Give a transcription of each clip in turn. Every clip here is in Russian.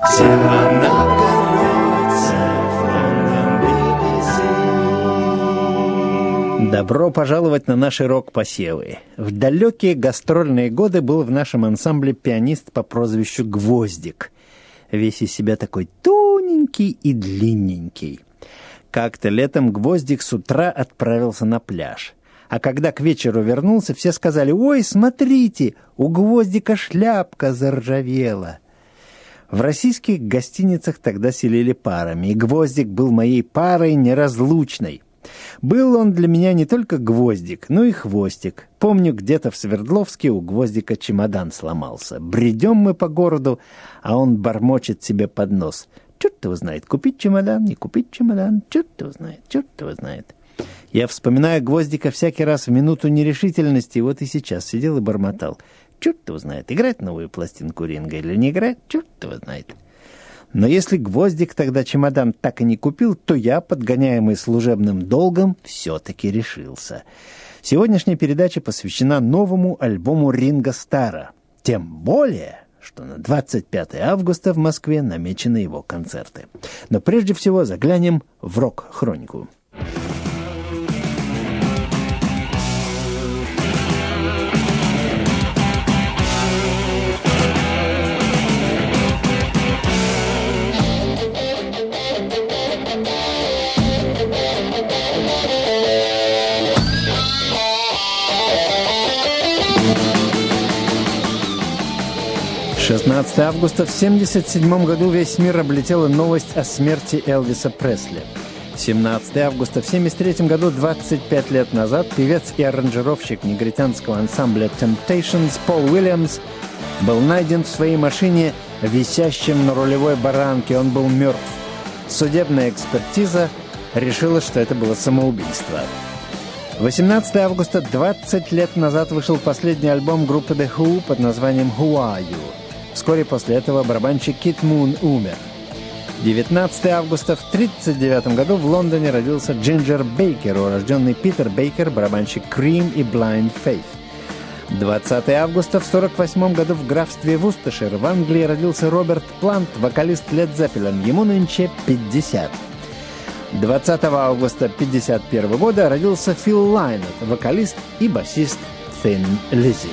Добро пожаловать на наши рок-посевы. В далекие гастрольные годы был в нашем ансамбле пианист по прозвищу Гвоздик. Весь из себя такой тоненький и длинненький. Как-то летом Гвоздик с утра отправился на пляж. А когда к вечеру вернулся, все сказали: «Ой, смотрите, у Гвоздика шляпка заржавела». В российских гостиницах тогда селили парами, и Гвоздик был моей парой неразлучной. Был он для меня не только Гвоздик, но и хвостик. Помню, где-то в Свердловске у Гвоздика чемодан сломался. Бредем мы по городу, а он бормочет себе под нос: «Черт его знает, купить чемодан, не купить чемодан, черт его знает, черт его знает». Я вспоминаю Гвоздика всякий раз в минуту нерешительности, и вот и сейчас сидел и бормотал: «Черт его знает, играть новую пластинку Ринга или не играть, черт его знает». Но если Гвоздик тогда чемодан так и не купил, то я, подгоняемый служебным долгом, все-таки решился. Сегодняшняя передача посвящена новому альбому Ринго Старра. Тем более, что на 25 августа в Москве намечены его концерты. Но прежде всего заглянем в рок-хронику. 16 августа в 1977 году весь мир облетела новость о смерти Элвиса Пресли. 17 августа в 1973 году, 25 лет назад, певец и аранжировщик негритянского ансамбля Temptations Пол Уильямс был найден в своей машине висящим на рулевой баранке. Он был мертв. Судебная экспертиза решила, что это было самоубийство. 18 августа, 20 лет назад, вышел последний альбом группы The Who под названием «Who Are You?». Вскоре после этого барабанщик Кит Мун умер. 19 августа в 1939 году в Лондоне родился Джинджер Бейкер, урожденный Питер Бейкер, барабанщик Cream и Blind Faith. 20 августа в 1948 году в графстве Вусташир в Англии родился Роберт Плант, вокалист Led Zeppelin. Ему нынче 50. 20 августа 1951 года родился Фил Лайнет, вокалист и басист Thin Lizzy.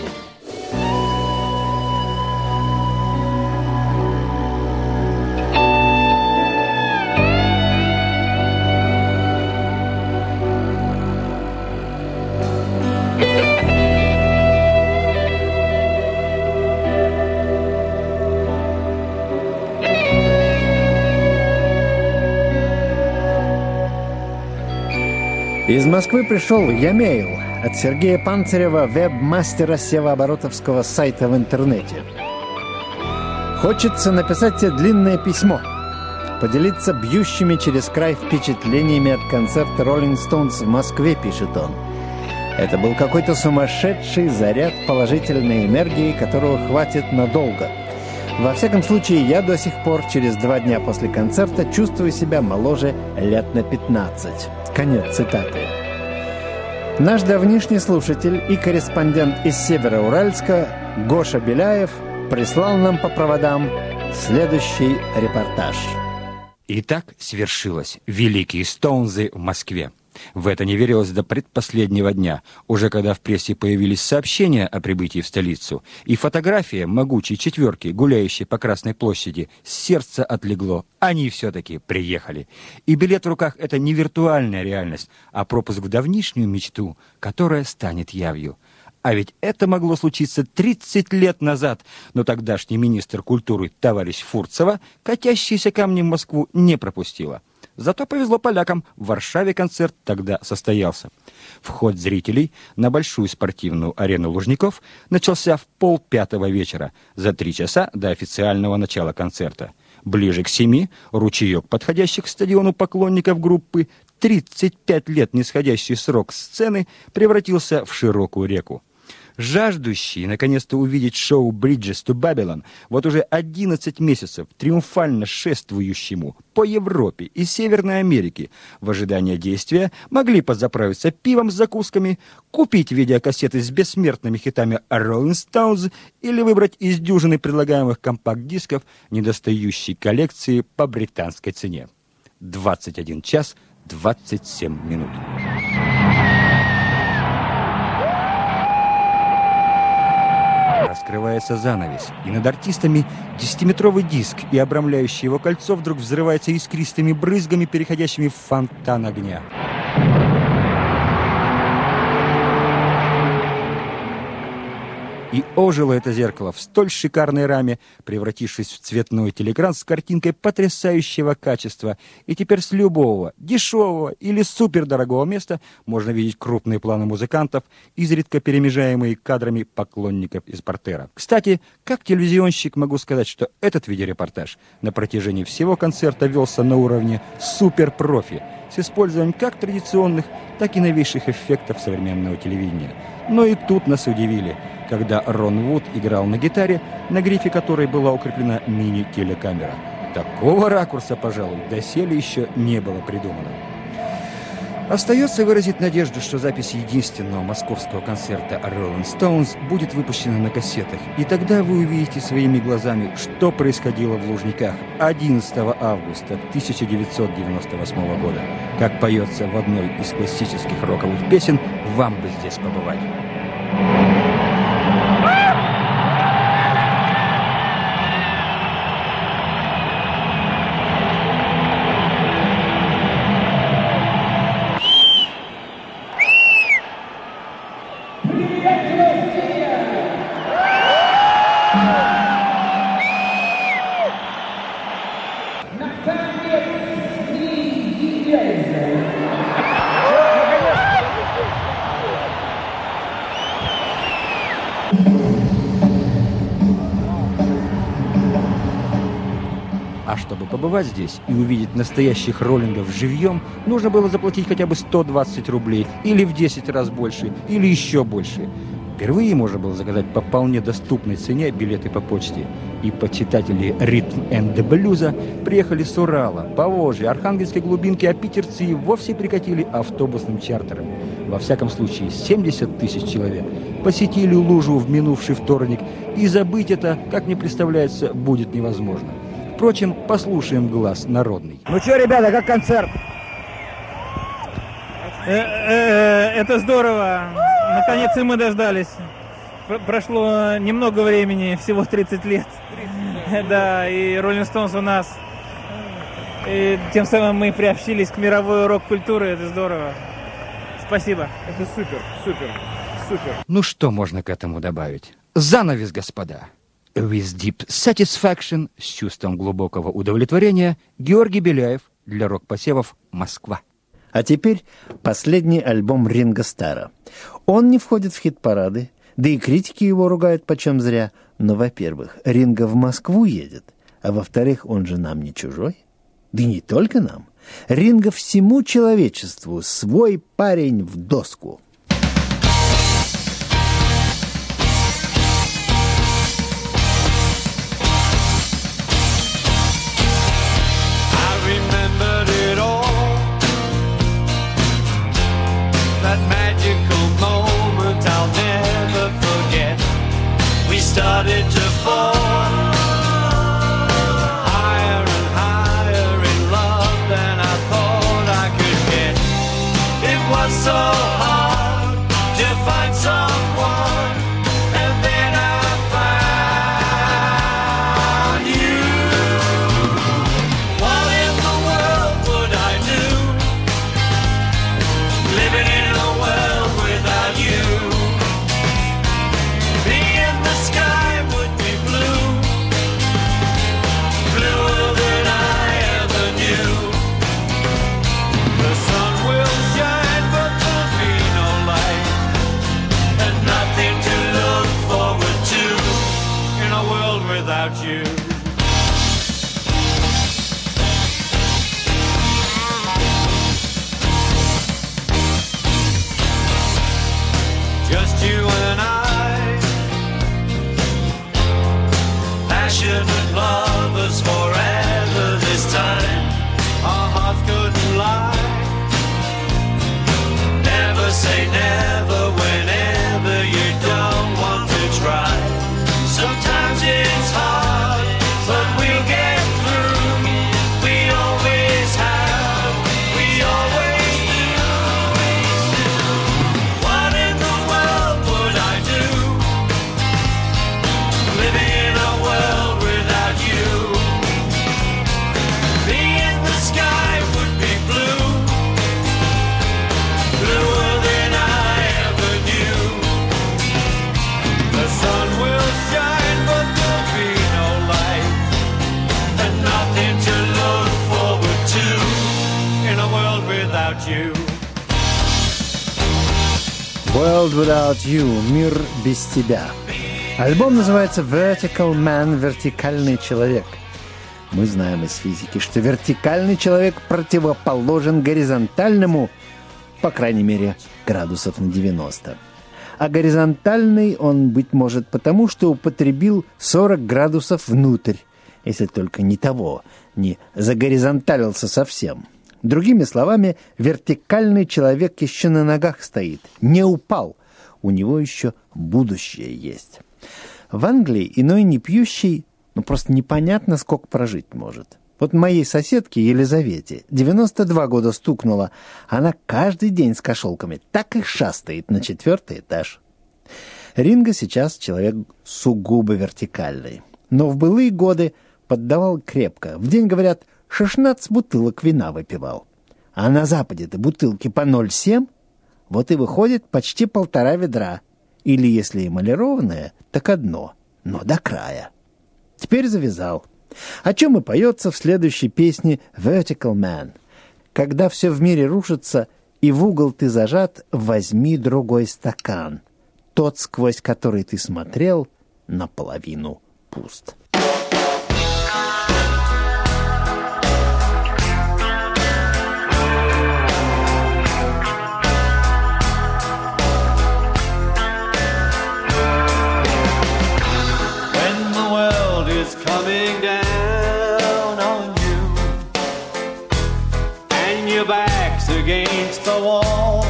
Из Москвы пришел «Я-мейл» от Сергея Панцерева, веб-мастера севооборотовского сайта в интернете. Хочется написать тебе длинное письмо, поделиться бьющими через край впечатлениями от концерта Rolling Stones в Москве, пишет он. Это был какой-то сумасшедший заряд положительной энергии, которого хватит надолго. Во всяком случае, я до сих пор, через 2 дня после концерта, чувствую себя моложе лет на 15. Конец цитаты. Наш давнишний слушатель и корреспондент из Североуральска Гоша Беляев прислал нам по проводам следующий репортаж. Итак, свершилось. Великие Стоунзы в Москве. В это не верилось до предпоследнего дня, уже когда в прессе появились сообщения о прибытии в столицу, и фотография могучей четверки, гуляющей по Красной площади, сердце отлегло. Они все-таки приехали. И билет в руках — это не виртуальная реальность, а пропуск в давнишнюю мечту, которая станет явью. А ведь это могло случиться 30 лет назад, но тогдашний министр культуры товарищ Фурцева катящиеся камни в Москву не пропустила. Зато повезло полякам, в Варшаве концерт тогда состоялся. Вход зрителей на большую спортивную арену Лужников начался в 4:30 вечера, за 3 часа до официального начала концерта. Ближе к 7 ручеек подходящих к стадиону поклонников группы, 35 лет нисходящий срок сцены, превратился в широкую реку. Жаждущие наконец-то увидеть шоу «Bridges to Babylon», вот уже 11 месяцев триумфально шествующему по Европе и Северной Америке в ожидании действия, могли подзаправиться пивом с закусками, купить видеокассеты с бессмертными хитами Rolling Stones или выбрать из дюжины предлагаемых компакт-дисков недостающей коллекции по британской цене. 21 час 27 минут. Раскрывается занавес, и над артистами 10-метровый диск и обрамляющее его кольцо вдруг взрывается искристыми брызгами, переходящими в фонтан огня. И ожило это зеркало в столь шикарной раме, превратившись в цветной телеэкран с картинкой потрясающего качества. И теперь с любого, дешевого или супердорогого места можно видеть крупные планы музыкантов, изредка перемежаемые кадрами поклонников из портера. Кстати, как телевизионщик могу сказать, что этот видеорепортаж на протяжении всего концерта велся на уровне суперпрофи, с использованием как традиционных, так и новейших эффектов современного телевидения. Но и тут нас удивили, когда Рон Вуд играл на гитаре, на грифе которой была укреплена мини-телекамера. Такого ракурса, пожалуй, доселе еще не было придумано. Остается выразить надежду, что запись единственного московского концерта Rolling Stones будет выпущена на кассетах. И тогда вы увидите своими глазами, что происходило в Лужниках 11 августа 1998 года. Как поется в одной из классических роковых песен «Вам бы здесь побывать». А чтобы побывать здесь и увидеть настоящих роллингов живьем, нужно было заплатить хотя бы 120 рублей, или в 10 раз больше, или еще больше. Впервые можно было заказать по вполне доступной цене билеты по почте. И почитатели ритм энд блюза приехали с Урала, Поволжья, Архангельской глубинки, а питерцы и вовсе прикатили автобусным чартером. Во всяком случае, 70 тысяч человек посетили Лужу в минувший вторник, и забыть это, как мне представляется, будет невозможно. Впрочем, послушаем глаз народный. Ну что, ребята, как концерт? Это здорово. Наконец и мы дождались. Прошло немного времени, всего 30 лет. Да, и Rolling Stones у нас. И тем самым мы приобщились к мировой рок-культуре. Это здорово. Спасибо. Это супер, супер, супер. Ну что можно к этому добавить? Занавес, господа. With deep satisfaction, с чувством глубокого удовлетворения, Георгий Беляев для рок-посевов «Москва». А теперь последний альбом Ринго Старра. Он не входит в хит-парады, да и критики его ругают почем зря. Но, во-первых, Ринго в Москву едет, а во-вторых, он же нам не чужой. Да и не только нам. Ринго всему человечеству свой парень в доску. Started to fall higher and higher in love than I thought I could get. It was so hard. love us forever this time. Our hearts couldn't lie. Never say never whenever you don't want to try. Sometimes it's hard, but we'll get through. We always have, we always do. What in the world would I do, living in a world without you? Me in the sky would be blue, bluer than I ever knew. The sun will shine, but there'll be no light, and nothing to look forward to in a world without you. World Without You. Мир без тебя. Альбом называется Vertical Man. Вертикальный человек. Мы знаем из физики, что вертикальный человек противоположен горизонтальному, по крайней мере, градусов на 90. А горизонтальный он быть может потому, что употребил 40 градусов внутрь, если только не того, не загоризонталился совсем. Другими словами, вертикальный человек еще на ногах стоит, не упал, у него еще будущее есть. В Англии иной не пьющий, просто непонятно, сколько прожить может. Вот моей соседке Елизавете 92 года стукнуло, она каждый день с кошелками так и шастает на 4-й этаж. Ринго сейчас человек сугубо вертикальный, но в былые годы поддавал крепко. В день, говорят, 16 бутылок вина выпивал. А на Западе-то бутылки по 0,7, вот и выходит почти 1,5 ведра. Или, если эмалированное, так одно, но до края. Теперь завязал. О чем и поется в следующей песне «Vertical Man». Когда все в мире рушится, и в угол ты зажат, возьми другой стакан. Тот, сквозь который ты смотрел, наполовину пуст. Coming down on you, and your back's against the wall.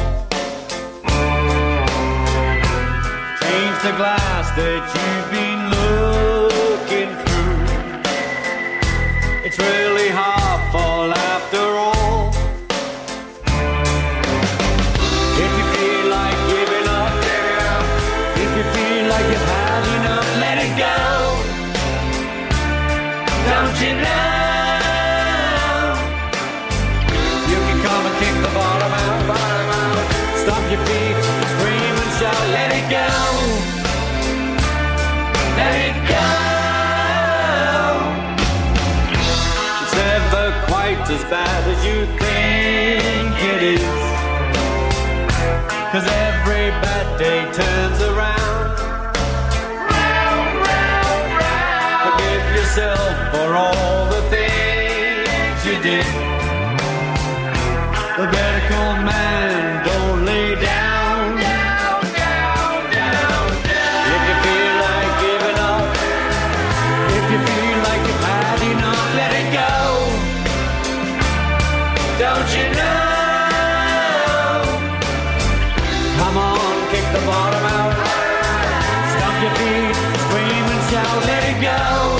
Change the glass that you've been looking through. It's really half full after all. If you feel like giving up, if you feel like you've had enough, let it go. Don't you know? You can come and kick the bottom out, stomp your feet, scream and shout, let it go. Let it go. It's never quite as bad as you think it is, 'cause every bad day turns around. Forgive yourself for all the things you did. The vertical man, don't lay down. If you feel like giving up, if you feel like you've had enough, let it go. Don't you know? Come on, kick the bottom out, stomp your feet, scream and shout, let it go.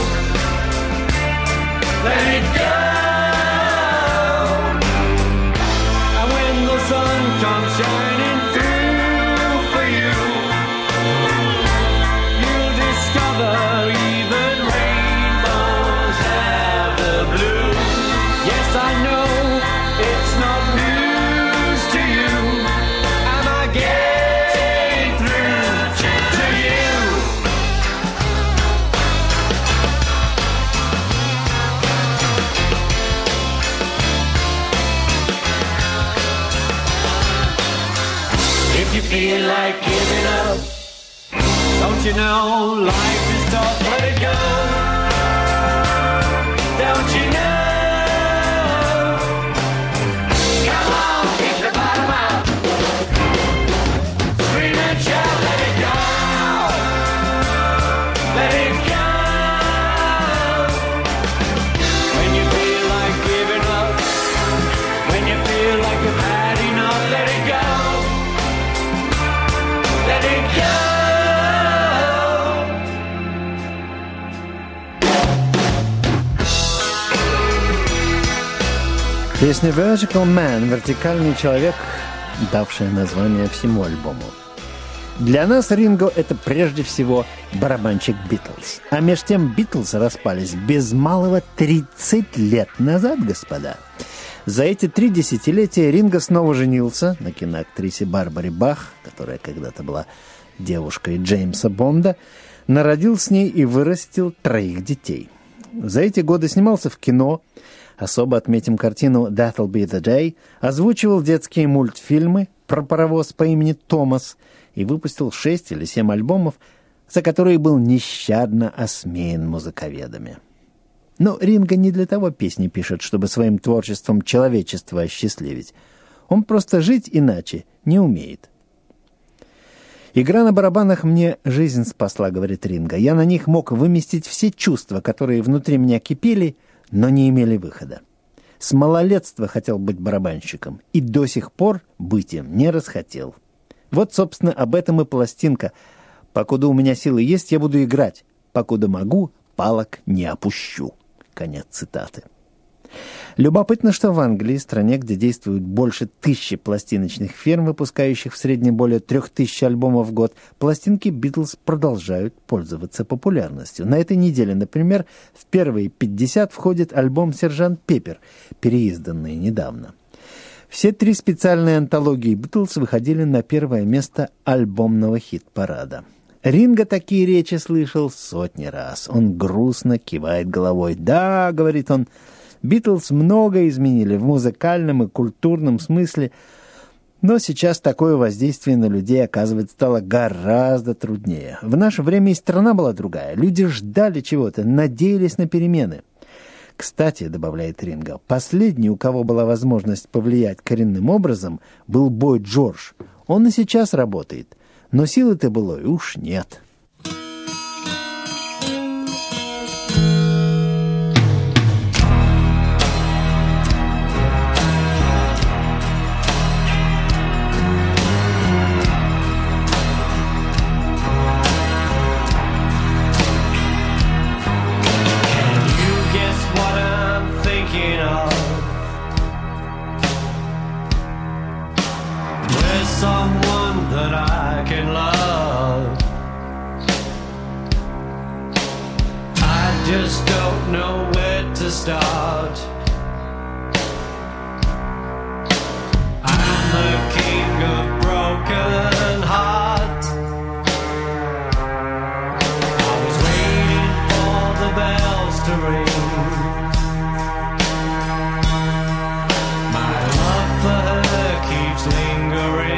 Let it go. And when the sun comes shining through for you, you'll discover even rainbows have the blue. Yes, I know it's not news to you. Am I getting through to you? If you feel like giving up, don't you know life is tough, let it go. Don't you know? Come on, kick the bottom out, scream and shout, let it go. Let it go. Песня Vertical Man, вертикальный человек, давшая название всему альбому. Для нас Ринго — это прежде всего барабанщик Битлз. А меж тем Битлз распались без малого 30 лет назад, господа. За эти 3 десятилетия Ринго снова женился на киноактрисе Барбаре Бах, которая когда-то была девушкой Джеймса Бонда, народил с ней и вырастил 3 детей. За эти годы снимался в кино, особо отметим картину «That'll be the day», озвучивал детские мультфильмы про паровоз по имени Томас и выпустил 6 или 7 альбомов, за которые был нещадно осмеян музыковедами. Но Ринго не для того песни пишет, чтобы своим творчеством человечество осчастливить. Он просто жить иначе не умеет. «Игра на барабанах мне жизнь спасла», — говорит Ринго. «Я на них мог выместить все чувства, которые внутри меня кипели, но не имели выхода. С малолетства хотел быть барабанщиком и до сих пор быть им не расхотел. Вот, собственно, об этом и пластинка. Покуда у меня силы есть, я буду играть. Покуда могу, палок не опущу». Конец цитаты. Любопытно, что в Англии, стране, где действует больше 1000 пластиночных фирм, выпускающих в среднем более 3000 альбомов в год, пластинки Битлз продолжают пользоваться популярностью. На этой неделе, например, в первые 50 входит альбом «Сержант Пеппер», переизданный недавно. Все 3 специальные антологии Битлз выходили на первое место альбомного хит-парада. Ринго такие речи слышал сотни раз. Он грустно кивает головой. «Да, — говорит он, — Битлз многое изменили в музыкальном и культурном смысле, но сейчас такое воздействие на людей, оказывается, стало гораздо труднее. В наше время и страна была другая. Люди ждали чего-то, надеялись на перемены». Кстати, добавляет Ринго, последний, у кого была возможность повлиять коренным образом, был Бой Джордж. Он и сейчас работает, но силы-то былой уж нет. Someone that I can love. I just don't know where to start. I'm the king of broken hearts. I was waiting for the bells to ring. My love for her keeps lingering.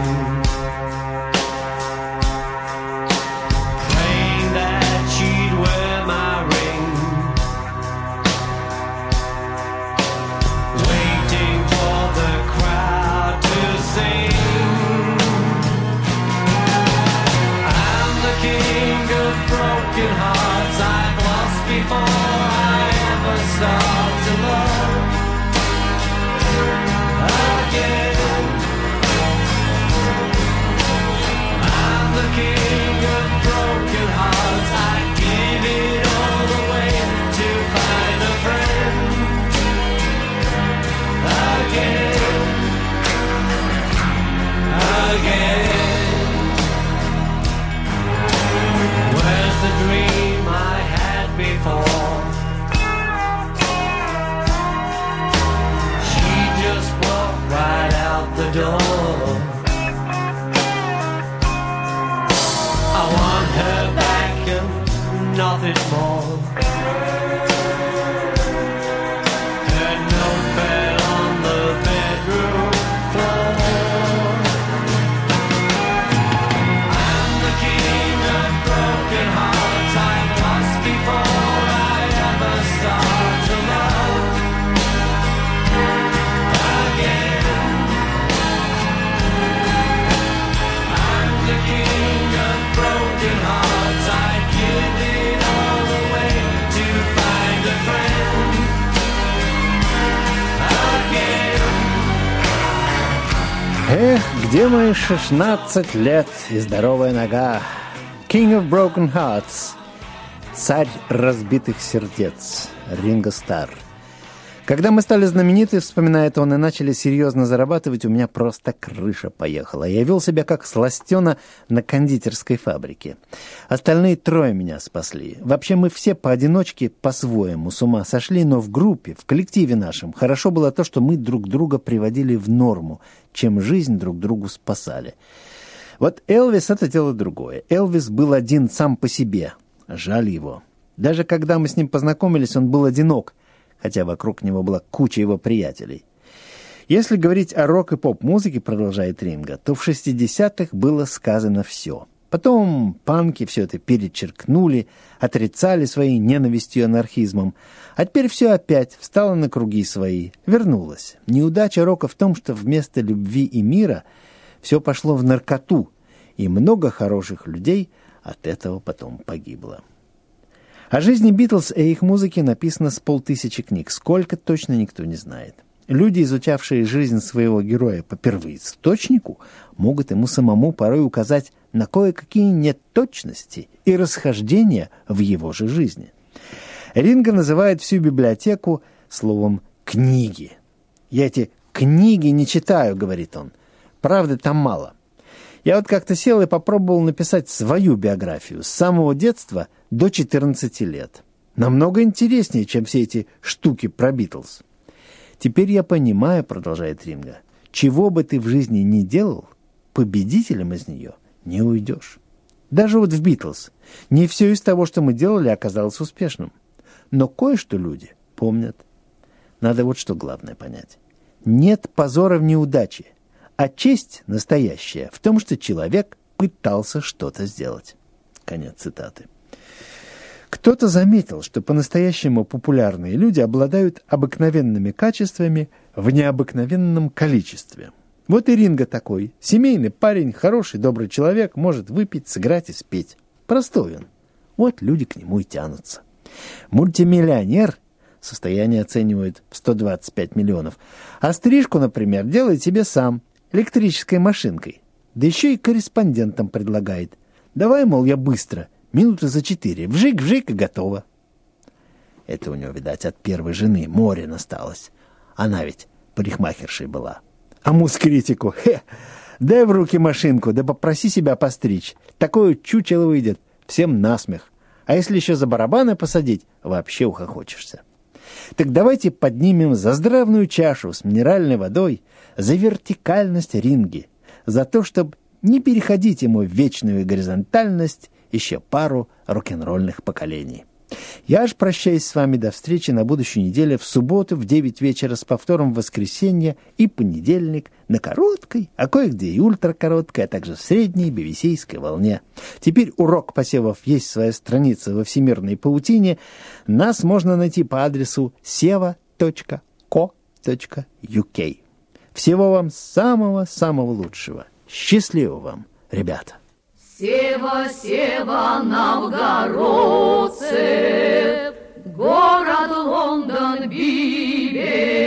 Nothing more. Her note fell on the bedroom floor. I'm the king of broken hearts. I've lost before I ever start to love again. I'm the king of broken hearts. I'd give it all away to find a friend again. Эх, где мои 16 лет и здоровая нога? King of Broken Hearts, царь разбитых сердец, Ринго Старр. Когда мы стали знамениты, вспоминает он, и начали серьезно зарабатывать, у меня просто крыша поехала. Я вел себя как сластена на кондитерской фабрике. Остальные 3 меня спасли. Вообще мы все поодиночке по-своему с ума сошли, но в группе, в коллективе нашем хорошо было то, что мы друг друга приводили в норму, чем жизнь друг другу спасали. Вот Элвис — это дело другое. Элвис был один сам по себе. Жаль его. Даже когда мы с ним познакомились, он был одинок, хотя вокруг него была куча его приятелей. Если говорить о рок- и поп-музыке, продолжает Ринго, то в 60-х было сказано все. Потом панки все это перечеркнули, отрицали своей ненавистью и анархизмом. А теперь все опять встало на круги свои, вернулось. Неудача рока в том, что вместо любви и мира все пошло в наркоту, и много хороших людей от этого потом погибло. О жизни Битлз и их музыке написано с 500 книг. Сколько, точно никто не знает. Люди, изучавшие жизнь своего героя по первоисточнику, могут ему самому порой указать на кое-какие неточности и расхождения в его же жизни. Ринго называет всю библиотеку словом «книги». «Я эти книги не читаю», — говорит он. «Правда, там мало». Я вот как-то сел и попробовал написать свою биографию с самого детства до 14 лет. Намного интереснее, чем все эти штуки про Битлз. Теперь я понимаю, продолжает Ринго, чего бы ты в жизни ни делал, победителем из нее не уйдешь. Даже вот в Битлз не все из того, что мы делали, оказалось успешным. Но кое-что люди помнят. Надо вот что главное понять. Нет позора в неудаче. А честь настоящая в том, что человек пытался что-то сделать. Конец цитаты. Кто-то заметил, что по-настоящему популярные люди обладают обыкновенными качествами в необыкновенном количестве. Вот и Ринго такой. Семейный парень, хороший, добрый человек, может выпить, сыграть и спеть. Простой он. Вот люди к нему и тянутся. Мультимиллионер состояние оценивают в 125 миллионов. А стрижку, например, делает себе сам, электрической машинкой. Да еще и корреспондентам предлагает. Давай, мол, я быстро, минуты за 4, вжик-вжик и готово. Это у него, видать, от первой жены море насталось. Она ведь парикмахершей была. А муз-критику, дай в руки машинку, да попроси себя постричь. Такое чучело выйдет, всем насмех. А если еще за барабаны посадить, вообще ухохочешься. Так давайте поднимем за здравную чашу с минеральной водой, за вертикальность Ринги, за то, чтобы не переходить ему в вечную горизонтальность еще пару рок-н-ролльных поколений. Я ж прощаюсь с вами до встречи на будущей неделе в субботу в 9 вечера с повтором в воскресенье и понедельник на короткой, а кое-где и ультракороткой, а также в средней бибисейской волне. Теперь у рок-посевов есть своя страница во всемирной паутине. Нас можно найти по адресу seva.co.uk. Всего вам самого-самого лучшего. Счастливо вам, ребята! Сева, Сева, новгородцев, город Лондон, Бибер.